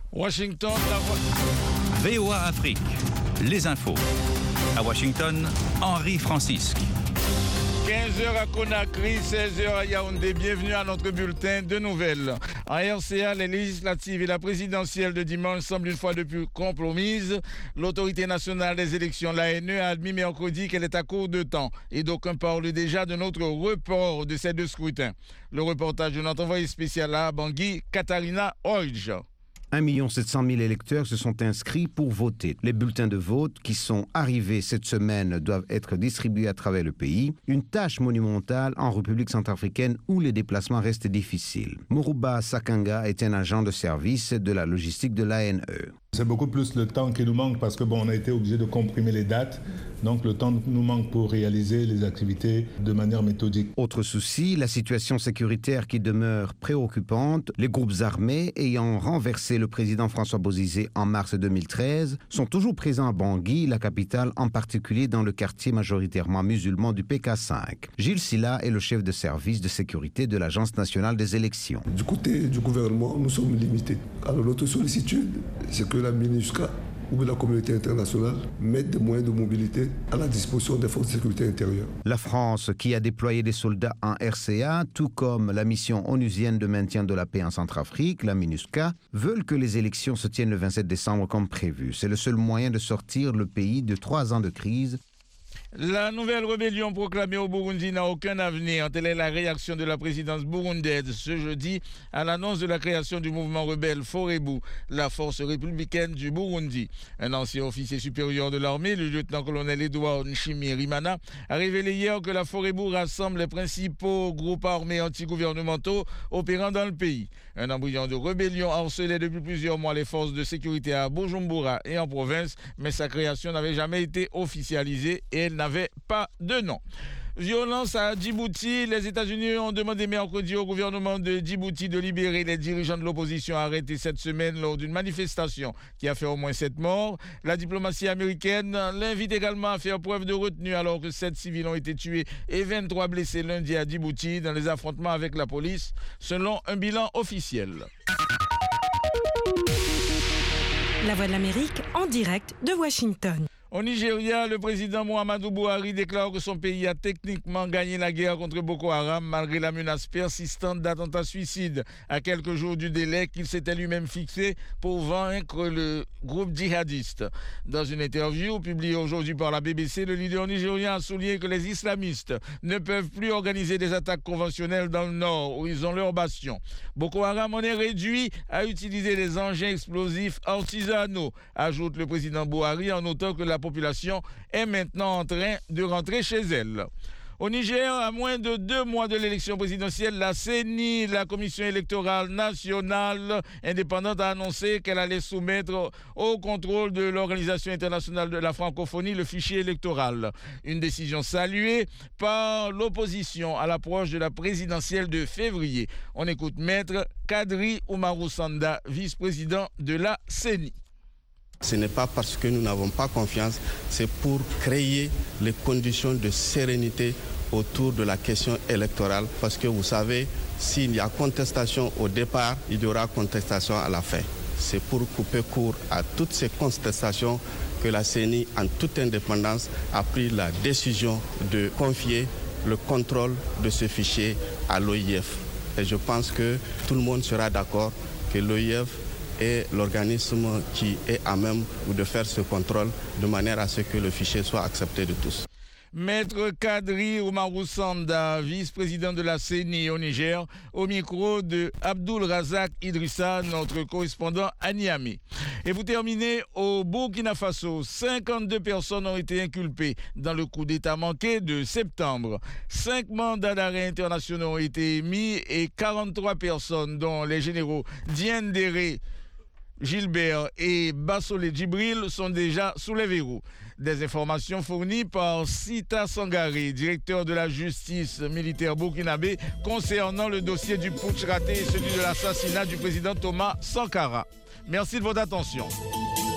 Washington, VOA Afrique, les infos. À Washington, Henri Francisque. 15h à Conakry, 16h à Yaoundé. Bienvenue à notre bulletin de nouvelles. En RCA, les législatives et la présidentielle de dimanche semblent une fois de plus compromises. L'autorité nationale des élections, l'ANE, a admis mercredi qu'elle est à court de temps. Et d'aucuns parlent déjà de notre report de ces deux scrutins. Le reportage de notre envoyé spécial à Bangui, Katharina Hodge. 1 700 000 électeurs se sont inscrits pour voter. Les bulletins de vote qui sont arrivés cette semaine doivent être distribués à travers le pays. Une tâche monumentale en République centrafricaine où les déplacements restent difficiles. Mourouba Sakanga est un agent de service de la logistique de l'ANE. C'est beaucoup plus le temps qui nous manque parce que on a été obligé de comprimer les dates. Donc le temps nous manque pour réaliser les activités de manière méthodique. Autre souci, la situation sécuritaire qui demeure préoccupante. Les groupes armés ayant renversé le président François Bozizé en mars 2013 sont toujours présents à Bangui, la capitale, en particulier dans le quartier majoritairement musulman du PK5. Gilles Silla est le chef de service de sécurité de l'Agence nationale des élections. Du côté du gouvernement, nous sommes limités. Alors notre sollicitude, c'est que la MINUSCA ou la communauté internationale mettent des moyens de mobilité à la disposition des forces de sécurité intérieure. La France, qui a déployé des soldats en RCA, tout comme la mission onusienne de maintien de la paix en Centrafrique, la MINUSCA, veulent que les élections se tiennent le 27 décembre comme prévu. C'est le seul moyen de sortir le pays de 3 ans de crise. La nouvelle rébellion proclamée au Burundi n'a aucun avenir. Telle est la réaction de la présidence burundaise ce jeudi à l'annonce de la création du mouvement rebelle Forebu, la force républicaine du Burundi. Un ancien officier supérieur de l'armée, le lieutenant-colonel Edouard Nshimirimana, a révélé hier que la Forebu rassemble les principaux groupes armés antigouvernementaux opérant dans le pays. Un embryon de rébellion harcelait depuis plusieurs mois les forces de sécurité à Bujumbura et en province, mais sa création n'avait jamais été officialisée et elle n'avait pas de nom. Violence à Djibouti. Les États-Unis ont demandé mercredi au gouvernement de Djibouti de libérer les dirigeants de l'opposition arrêtés cette semaine lors d'une manifestation qui a fait au moins 7 morts. La diplomatie américaine l'invite également à faire preuve de retenue alors que 7 civils ont été tués et 23 blessés lundi à Djibouti dans les affrontements avec la police, selon un bilan officiel. La Voix de l'Amérique en direct de Washington. Au Nigeria, le président Muhammadu Buhari déclare que son pays a techniquement gagné la guerre contre Boko Haram malgré la menace persistante d'attentats suicides à quelques jours du délai qu'il s'était lui-même fixé pour vaincre le groupe djihadiste. Dans une interview publiée aujourd'hui par la BBC, le leader nigérien a souligné que les islamistes ne peuvent plus organiser des attaques conventionnelles dans le nord où ils ont leur bastion. Boko Haram en est réduit à utiliser des engins explosifs artisanaux, ajoute le président Buhari en notant que la population est maintenant en train de rentrer chez elle. Au Niger, à moins de 2 mois de l'élection présidentielle, la CENI, la Commission électorale nationale indépendante, a annoncé qu'elle allait soumettre au contrôle de l'Organisation internationale de la francophonie le fichier électoral. Une décision saluée par l'opposition à l'approche de la présidentielle de février. On écoute Maître Kadri Oumarou Sanda, vice-président de la CENI. Ce n'est pas parce que nous n'avons pas confiance, c'est pour créer les conditions de sérénité autour de la question électorale. Parce que vous savez, s'il y a contestation au départ, il y aura contestation à la fin. C'est pour couper court à toutes ces contestations que la CENI, en toute indépendance, a pris la décision de confier le contrôle de ce fichier à l'OIF. Et je pense que tout le monde sera d'accord que l'OIF est l'organisme qui est à même de faire ce contrôle de manière à ce que le fichier soit accepté de tous. Maître Kadri Oumarou Sanda, vice-président de la CENI au Niger, au micro de Abdul Razak Idrissa, notre correspondant à Niamey. Et vous terminez au Burkina Faso. 52 personnes ont été inculpées dans le coup d'État manqué de septembre. 5 mandats d'arrêt internationaux ont été émis et 43 personnes, dont les généraux Diendéré, Gilbert et Bassolé Djibril, sont déjà sous les verrous. Des informations fournies par Sita Sangaré, directeur de la justice militaire burkinabé, concernant le dossier du putsch raté et celui de l'assassinat du président Thomas Sankara. Merci de votre attention.